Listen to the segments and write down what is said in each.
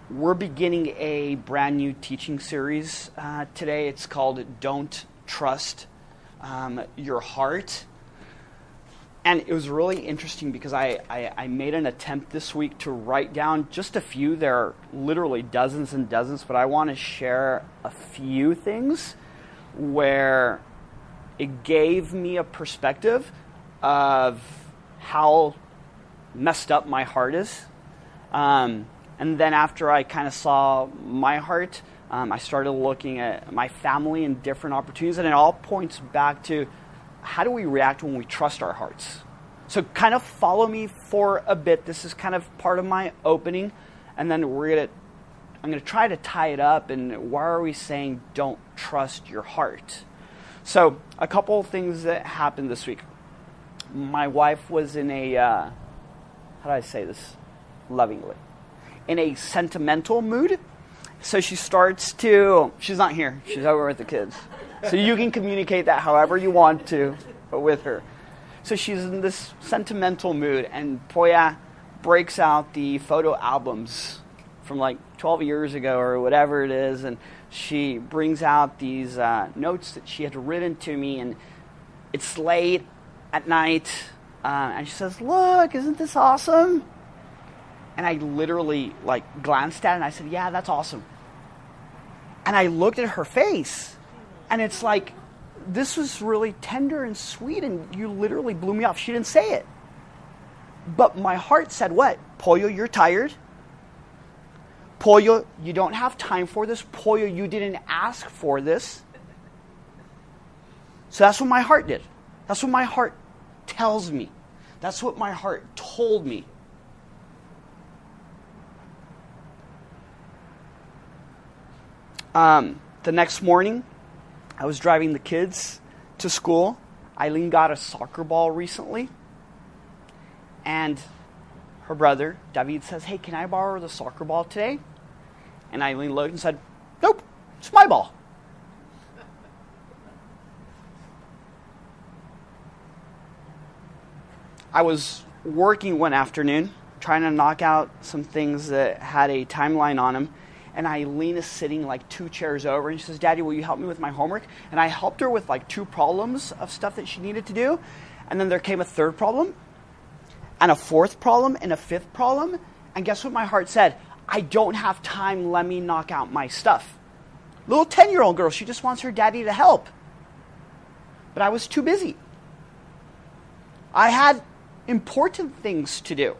We're beginning a brand new teaching series today. It's called Don't Trust Your Heart. And it was really interesting because I made an attempt this week to write down just a few. There are literally dozens and dozens, but I want to share a few things where it gave me a perspective of how messed up my heart is. And then after I kind of saw my heart, I started looking at my family and different opportunities, and it all points back to how do we react when we trust our hearts. So kind of follow me for a bit. This is kind of part of my opening, and then I'm going to try to tie it up, and why are we saying don't trust your heart? So a couple of things that happened this week. My wife was in a, how do I say this lovingly? In a sentimental mood. So she starts to, she's not here, she's over with the kids. So you can communicate that however you want to, but with her. So she's in this sentimental mood, and Poya breaks out the photo albums from like 12 years ago or whatever it is, and she brings out these notes that she had written to me, and it's late at night, and she says, "Look, isn't this awesome?" And I literally glanced at it and I said, "Yeah, that's awesome." And I looked at her face, and it's like, this was really tender and sweet, and you literally blew me off. She didn't say it. But my heart said what? Pollo, you're tired. Pollo, you don't have time for this. Pollo, you didn't ask for this. So that's what my heart did. That's what my heart tells me. That's what my heart told me. The next morning, I was driving the kids to school. Eileen got a soccer ball recently. And her brother, David, says, "Hey, can I borrow the soccer ball today?" And Eileen looked and said, "Nope, it's my ball." I was working one afternoon, trying to knock out some things that had a timeline on them. And Eileen is sitting like 2 chairs over, and she says, "Daddy, will you help me with my homework?" And I helped her with like 2 problems of stuff that she needed to do. And then there came a 3rd problem, and a 4th problem, and a 5th problem. And guess what my heart said? I don't have time, let me knock out my stuff. Little 10-year-old girl, she just wants her daddy to help. But I was too busy. I had important things to do.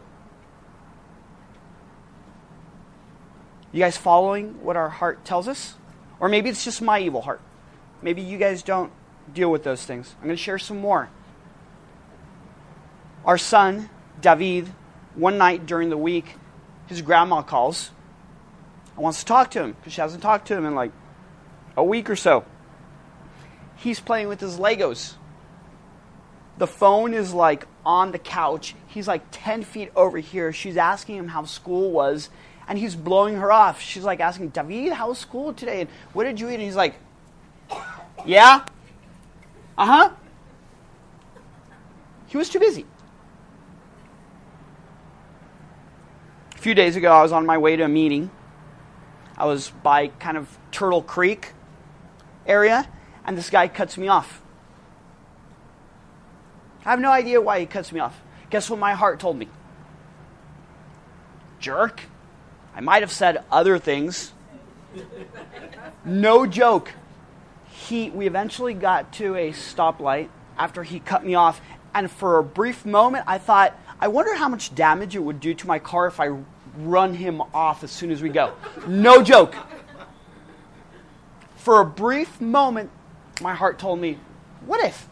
You guys following what our heart tells us? Or maybe it's just my evil heart. Maybe you guys don't deal with those things. I'm going to share some more. Our son, David, one night during the week, his grandma calls and wants to talk to him because she hasn't talked to him in like a week or so. He's playing with his Legos. The phone is like on the couch. He's like 10 feet over here. She's asking him how school was. And he's blowing her off. She's like asking, "David, how was school today? And what did you eat?" And he's like, "Yeah? Uh-huh." He was too busy. A few days ago, I was on my way to a meeting. I was by kind of Turtle Creek area, and this guy cuts me off. I have no idea why he cuts me off. Guess what my heart told me? Jerk. I might have said other things. No joke. We eventually got to a stoplight after he cut me off, and for a brief moment I thought, I wonder how much damage it would do to my car if I run him off as soon as we go. No joke. For a brief moment, my heart told me, what if?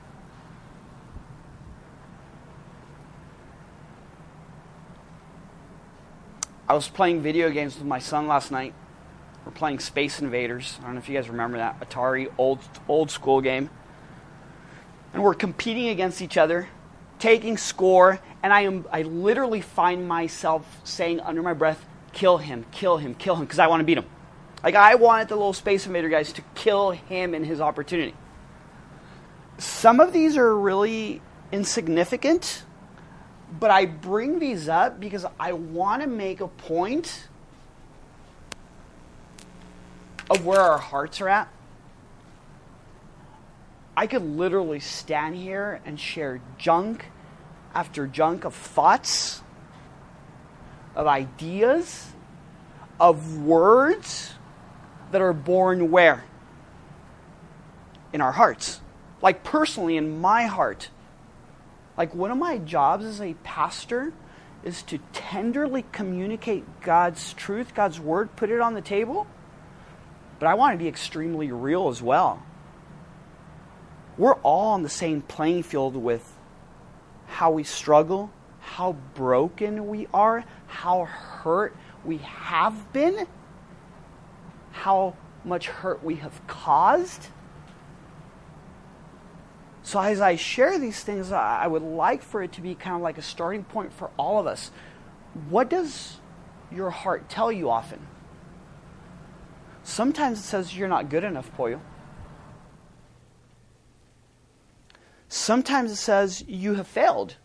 I was playing video games with my son last night. We're playing Space Invaders. I don't know if you guys remember that Atari old school game. And we're competing against each other, taking score, and I literally find myself saying under my breath, "Kill him, kill him, kill him," because I want to beat him. Like I wanted the little Space Invader guys to kill him in his opportunity. Some of these are really insignificant, but I bring these up because I want to make a point of where our hearts are at, I could literally stand here and share junk after junk of thoughts, of ideas, of words that are born where? In our hearts. Like personally in my heart. Like one of my jobs as a pastor is to tenderly communicate God's truth, God's word, put it on the table. But I want to be extremely real as well. We're all on the same playing field with how we struggle, how broken we are, how hurt we have been, how much hurt we have caused. So as I share these things, I would like for it to be kind of like a starting point for all of us. What does your heart tell you often? Sometimes it says you're not good enough, Pollo. Sometimes it says you have failed.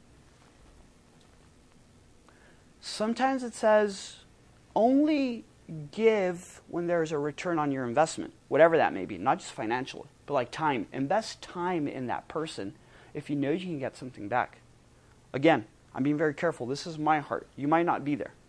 Sometimes it says only give when there's a return on your investment, whatever that may be, not just financially, but like time. Invest time in that person if you know you can get something back. Again, I'm being very careful. This is my heart. You might not be there.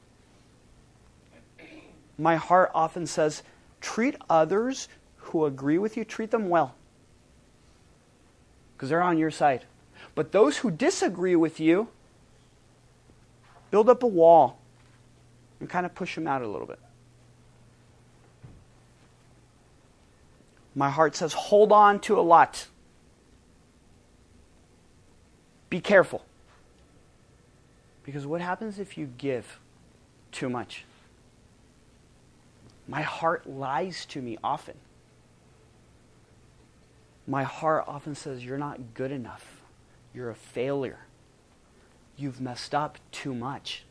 My heart often says, treat others who agree with you, treat them well. Because they're on your side. But those who disagree with you, build up a wall and kind of push them out a little bit. My heart says, hold on to a lot. Be careful. Because what happens if you give too much? My heart lies to me often. My heart often says, you're not good enough. You're a failure. You've messed up too much.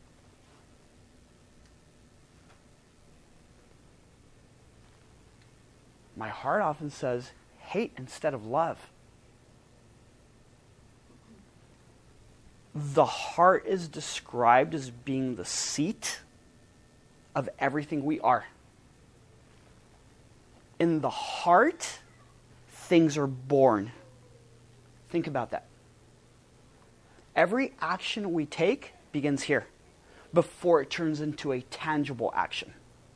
My heart often says, hate instead of love. The heart is described as being the seat of everything we are. In the heart, things are born. Think about that. Every action we take begins here before it turns into a tangible action.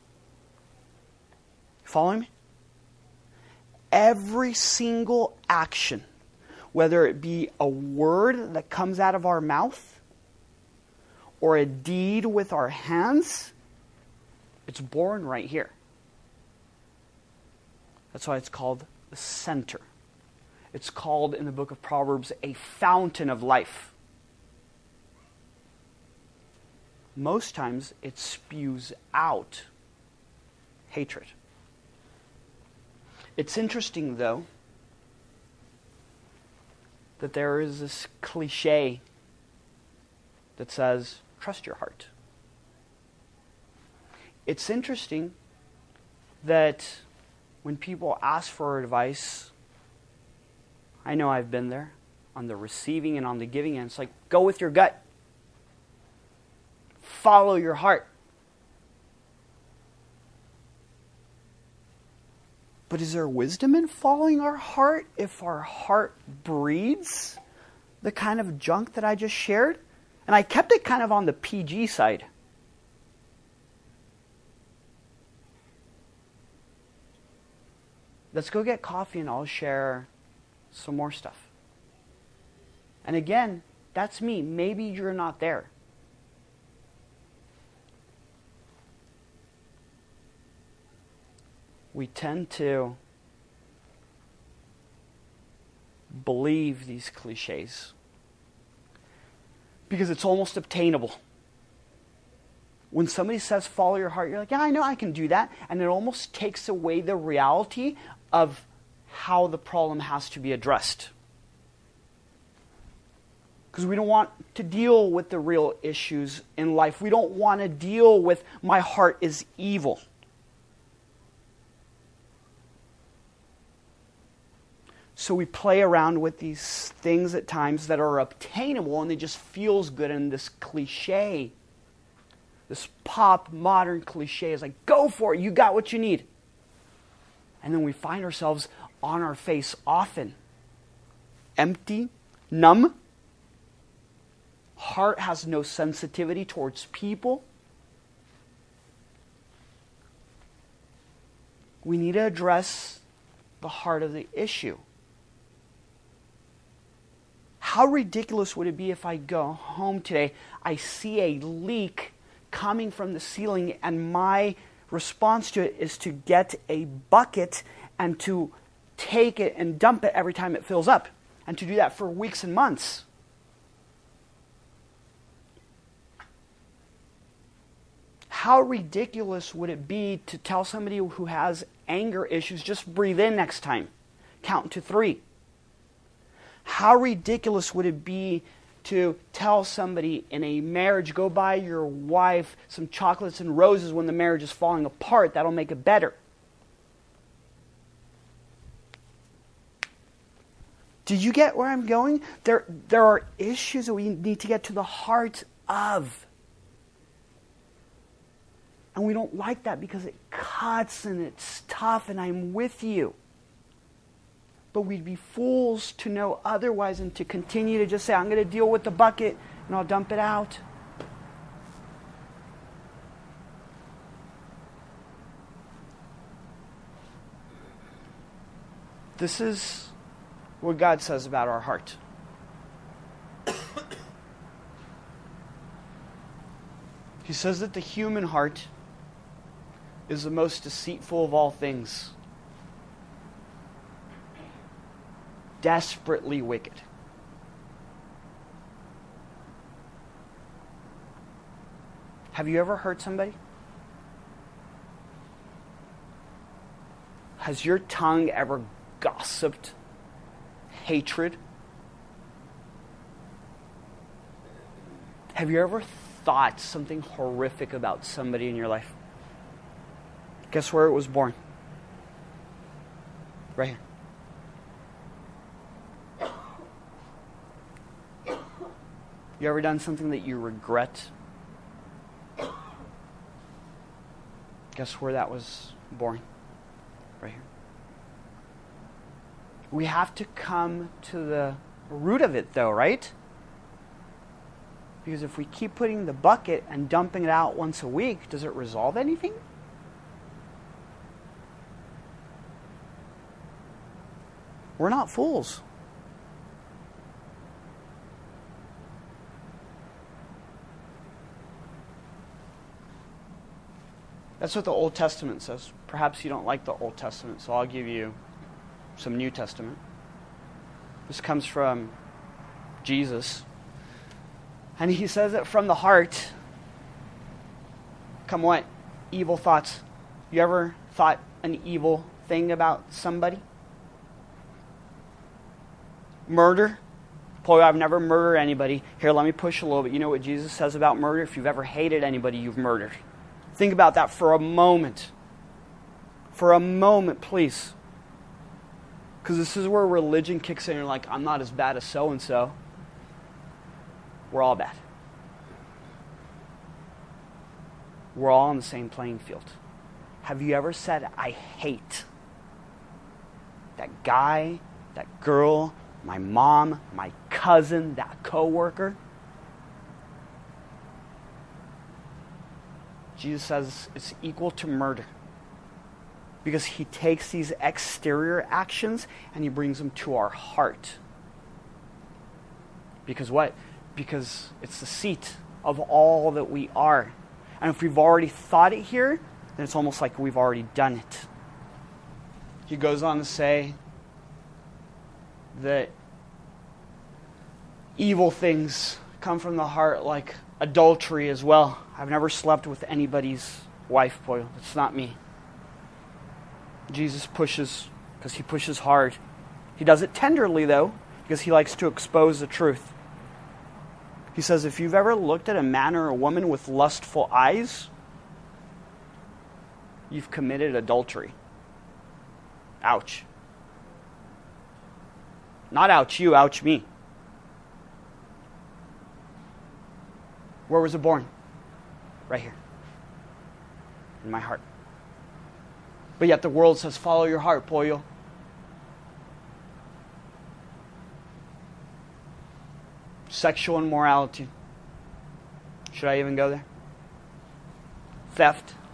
Following me? Every single action, whether it be a word that comes out of our mouth or a deed with our hands, it's born right here. That's why it's called the center. It's called in the book of Proverbs a fountain of life. Most times it spews out hatred. It's interesting, though, that there is this cliche that says, trust your heart. It's interesting that when people ask for advice, I know I've been there, on the receiving and on the giving end, it's like, go with your gut. Follow your heart. But is there wisdom in following our heart if our heart breeds the kind of junk that I just shared? And I kept it kind of on the PG side. Let's go get coffee and I'll share some more stuff. And again, that's me. Maybe you're not there. We tend to believe these cliches because it's almost obtainable. When somebody says follow your heart, you're like, yeah, I know I can do that. And it almost takes away the reality of how the problem has to be addressed. Because we don't want to deal with the real issues in life. We don't want to deal with my heart is evil. So we play around with these things at times that are obtainable and they just feels good, and this cliche, this pop modern cliche is like, go for it, you got what you need. And then we find ourselves on our face often. Empty, numb. Heart has no sensitivity towards people. We need to address the heart of the issue. How ridiculous would it be if I go home today, I see a leak coming from the ceiling, and my response to it is to get a bucket and to take it and dump it every time it fills up, and to do that for weeks and months? How ridiculous would it be to tell somebody who has anger issues, just breathe in next time, count to 3? How ridiculous would it be to tell somebody in a marriage, go buy your wife some chocolates and roses when the marriage is falling apart, that'll make it better? Do you get where I'm going? There are issues that we need to get to the heart of. And we don't like that because it cuts and it's tough, and I'm with you. But we'd be fools to know otherwise and to continue to just say, I'm going to deal with the bucket and I'll dump it out. This is what God says about our heart. He says that the human heart is the most deceitful of all things, desperately wicked. Have you ever hurt somebody? Has your tongue ever gossiped hatred? Have you ever thought something horrific about somebody in your life? Guess where it was born? Right here. You ever done something that you regret? Guess where that was born? Right here. We have to come to the root of it, though, right? Because if we keep putting the bucket and dumping it out once a week, does it resolve anything? We're not fools. That's what the Old Testament says. Perhaps you don't like the Old Testament, so I'll give you some New Testament. This comes from Jesus. And he says that from the heart come what? Evil thoughts. You ever thought an evil thing about somebody? Murder? Boy, I've never murdered anybody. Here, let me push a little bit. You know what Jesus says about murder? If you've ever hated anybody, you've murdered. Think about that for a moment. For a moment, please. Because this is where religion kicks in. And you're like, I'm not as bad as so-and-so. We're all bad. We're all on the same playing field. Have you ever said, I hate that guy, that girl, my mom, my cousin, that coworker? Jesus says it's equal to murder. Because he takes these exterior actions and he brings them to our heart. Because what? Because it's the seat of all that we are. And if we've already thought it here, then it's almost like we've already done it. He goes on to say that evil things come from the heart, like adultery as well. I've never slept with anybody's wife, boy. It's not me. Jesus pushes, because he pushes hard. He does it tenderly, though, because he likes to expose the truth. He says, if you've ever looked at a man or a woman with lustful eyes, you've committed adultery. Ouch. Not ouch you, ouch me. Where was it born? Right here. In my heart. But yet the world says, follow your heart, pollo. Sexual immorality. Should I even go there? Theft.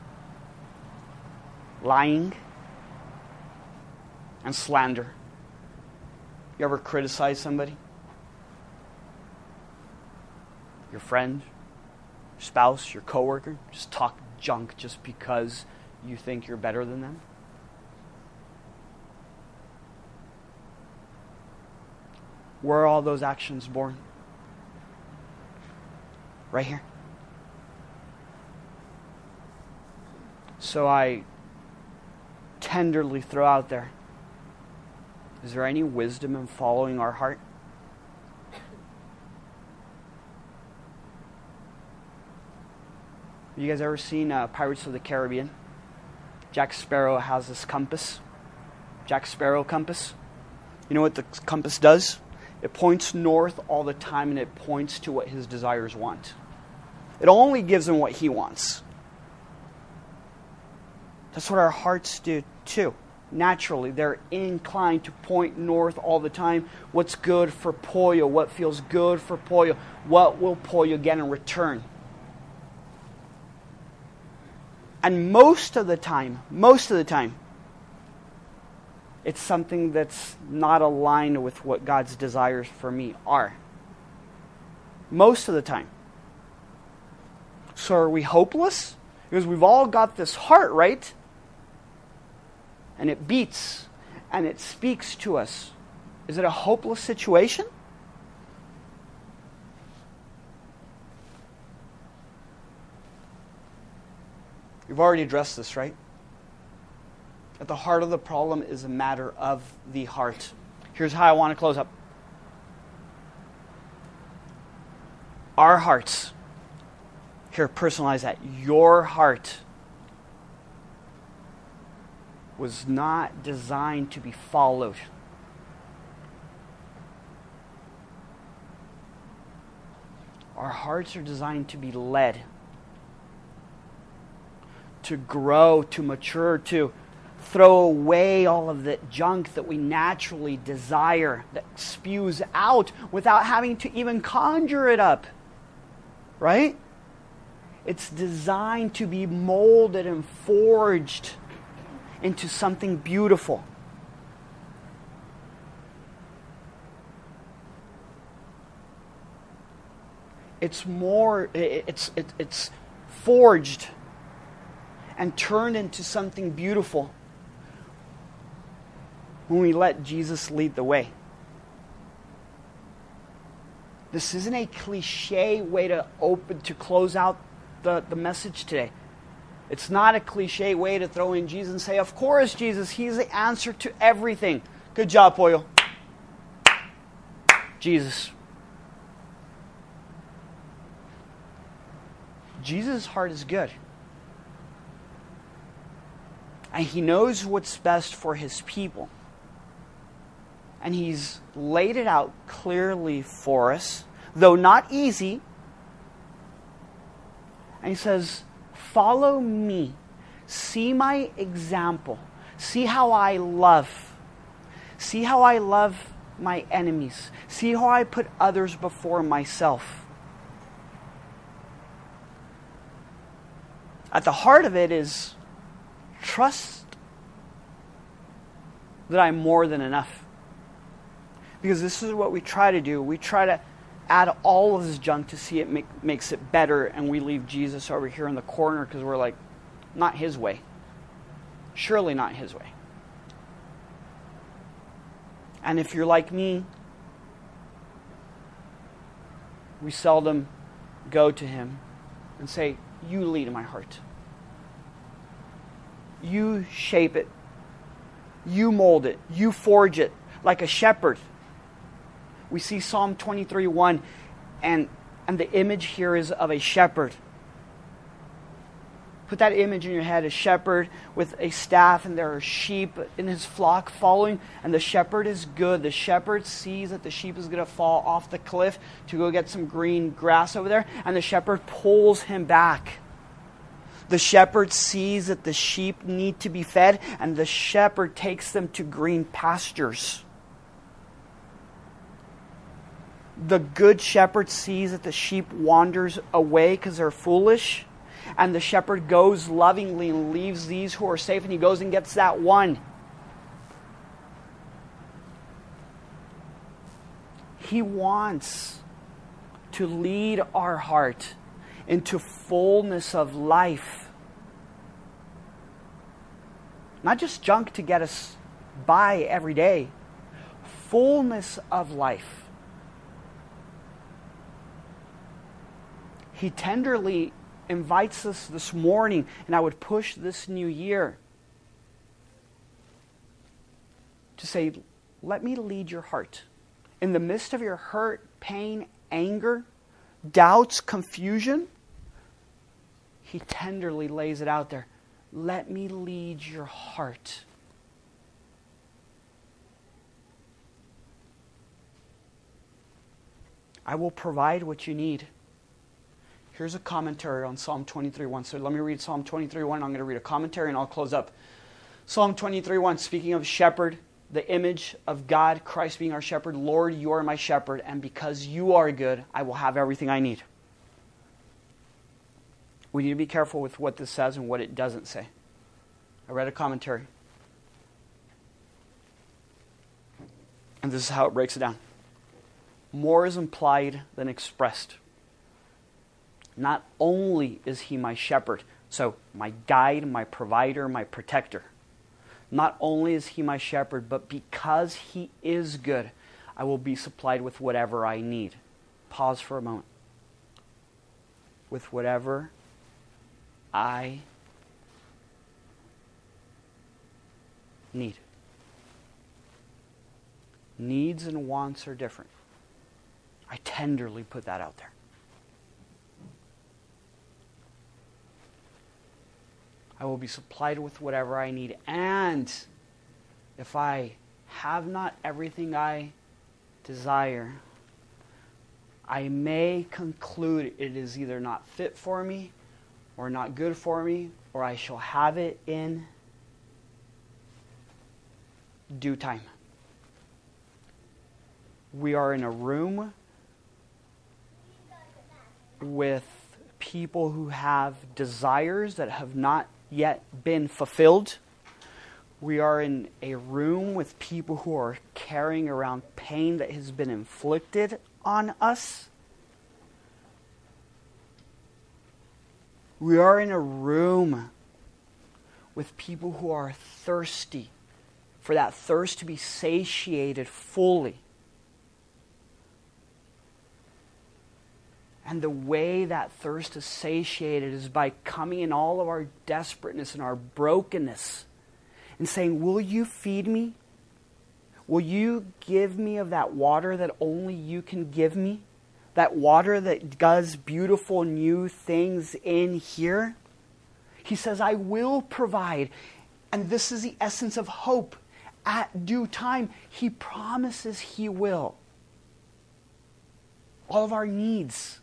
Lying. And slander. You ever criticize somebody? Your friend, your spouse, your coworker? Just talk junk just because you think you're better than them? Where are all those actions born? Right here. So I tenderly throw out there, is there any wisdom in following our heart? Have you guys ever seen Pirates of the Caribbean? Jack Sparrow has this compass. Jack Sparrow compass. You know what the compass does? It points north all the time, and it points to what his desires want. It only gives him what he wants. That's what our hearts do too. Naturally, they're inclined to point north all the time. What's good for pollo? What feels good for pollo? What will pollo get in return? And most of the time, it's something that's not aligned with what God's desires for me are. Most of the time. So are we hopeless? Because we've all got this heart, right? And it beats and it speaks to us. Is it a hopeless situation? We've already addressed this, right? At the heart of the problem is a matter of the heart. Here's how I want to close up. Our hearts. Here, personalize that. Your heart was not designed to be followed. Our hearts are designed to be led. To grow, to mature, to throw away all of the junk that we naturally desire, that spews out without having to even conjure it up. Right? It's designed to be molded and forged into something beautiful. It's forged and turned into something beautiful when we let Jesus lead the way. This isn't a cliche way to close out the message today. It's not a cliche way to throw in Jesus and say, of course, Jesus, He's the answer to everything. Good job, Pollo. Jesus. Jesus' heart is good. And He knows what's best for His people. And He's laid it out clearly for us, though not easy. And He says, follow me. See my example. See how I love. See how I love my enemies. See how I put others before myself. At the heart of it is trust that I'm more than enough. Because this is what we try to do. We try to add all of this junk to see it makes it better, and we leave Jesus over here in the corner because we're like, not His way. Surely not His way. And if you're like me, we seldom go to Him and say, you lead my heart. You shape it. You mold it. You forge it like a shepherd. We see Psalm 23:1, and the image here is of a shepherd. Put that image in your head, a shepherd with a staff, and there are sheep in his flock following, and the shepherd is good. The shepherd sees that the sheep is going to fall off the cliff to go get some green grass over there, and the shepherd pulls him back The shepherd sees that the sheep need to be fed, and the shepherd takes them to green pastures. The good shepherd sees that the sheep wanders away because they're foolish, and the shepherd goes lovingly and leaves these who are safe, and he goes and gets that one. He wants to lead our heart into fullness of life. Not just junk to get us by every day. Fullness of life. He tenderly invites us this morning, and I would push this new year to say, let me lead your heart. In the midst of your hurt, pain, anger, doubts, confusion, He tenderly lays it out there. Let me lead your heart. I will provide what you need. Here's a commentary on Psalm 23:1. So let me read Psalm 23:1. I'm going to read a commentary and I'll close up. Psalm 23:1, speaking of shepherd, the image of God, Christ being our shepherd. Lord, you are my shepherd, and because you are good, I will have everything I need. We need to be careful with what this says and what it doesn't say. I read a commentary. And this is how it breaks it down. More is implied than expressed. Not only is He my shepherd, so my guide, my provider, my protector. Not only is He my shepherd, but because He is good, I will be supplied with whatever I need. Pause for a moment. With whatever I need. Needs and wants are different. I tenderly put that out there. I will be supplied with whatever I need. And if I have not everything I desire, I may conclude it is either not fit for me or not good for me, or I shall have it in due time. We are in a room with people who have desires that have not yet been fulfilled. We are in a room with people who are carrying around pain that has been inflicted on us. We are in a room with people who are thirsty, for that thirst to be satiated fully. And the way that thirst is satiated is by coming in all of our desperateness and our brokenness and saying, will you feed me? Will you give me of that water that only you can give me? That water that does beautiful new things in here? He says, I will provide. And this is the essence of hope. At due time, He promises He will. All of our needs.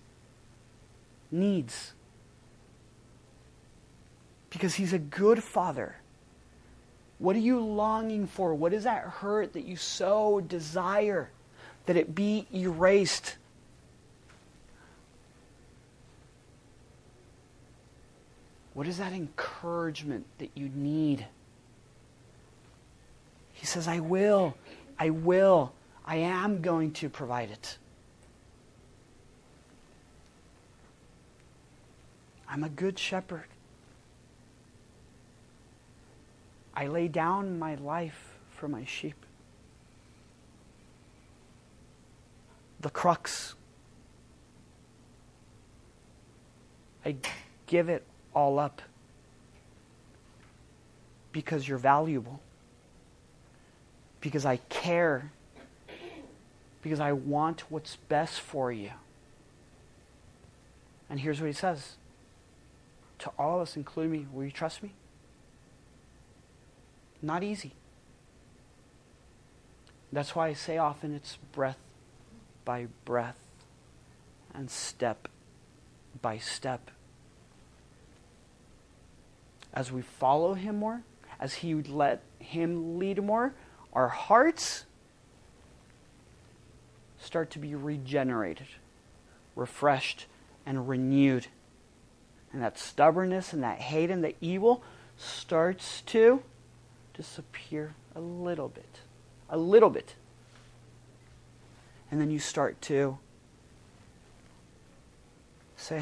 Because He's a good Father. What are you longing for? What is that hurt that you so desire that it be erased? What is that encouragement that you need? He says, I will, I am going to provide it. I'm a good shepherd. I lay down my life for my sheep. The crux. I give it all up because you're valuable. Because I care. Because I want what's best for you. And here's what He says. To all of us, including me, will you trust me? Not easy. That's why I say often it's breath by breath and step by step. as we follow him more, as he would let him lead more, our hearts start to be regenerated, refreshed, and renewed. And that stubbornness and that hate and the evil starts to disappear a little bit. A little bit. And then you start to say,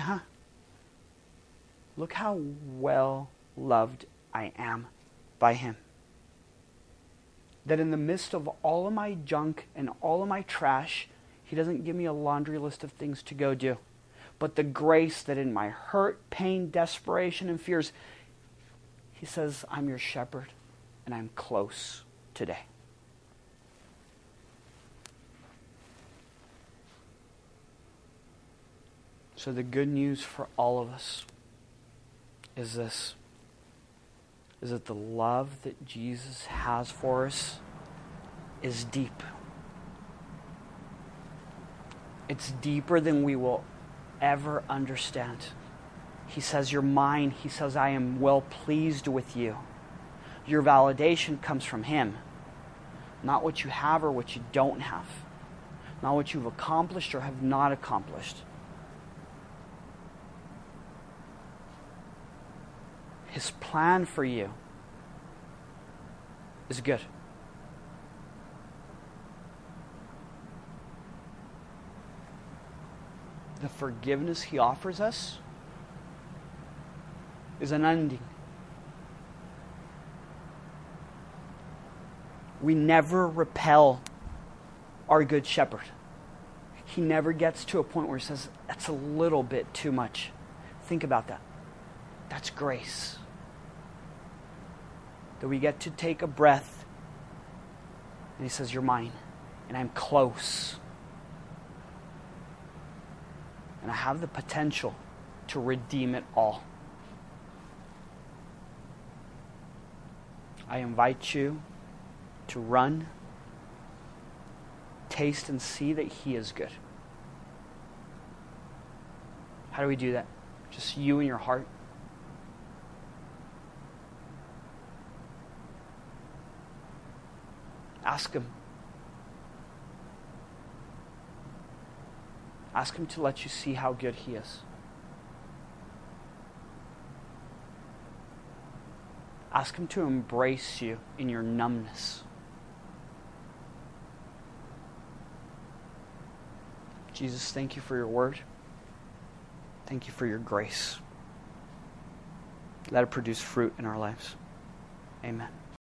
look how well loved I am by him. That in the midst of all of my junk and all of my trash, he doesn't give me a laundry list of things to go do. But the grace that in my hurt, pain, desperation, and fears, he says, I'm your shepherd and I'm close today. So the good news for all of us is this, is that the love that Jesus has for us is deep. It's deeper than we will ever understand. He says, you're mine. He says, I am well pleased with you. Your validation comes from him. Not what you have or what you don't have. Not what you've accomplished or have not accomplished. His plan for you is good. The forgiveness he offers us is unending. We never repel our good shepherd. He never gets to a point where he says, that's a little bit too much. Think about that. That's grace. That we get to take a breath and he says, you're mine and I'm close. And I have the potential to redeem it all. I invite you to run, taste and see that he is good. How do we do that? Just you and your heart. Ask him. Ask him to let you see how good he is. Ask him to embrace you in your numbness. Jesus, thank you for your word. Thank you for your grace. Let it produce fruit in our lives. Amen.